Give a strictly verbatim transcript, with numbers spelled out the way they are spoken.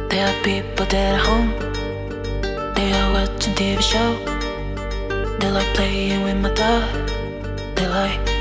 There are people dead at home. They are watching T V show. They like playing with my dog. They like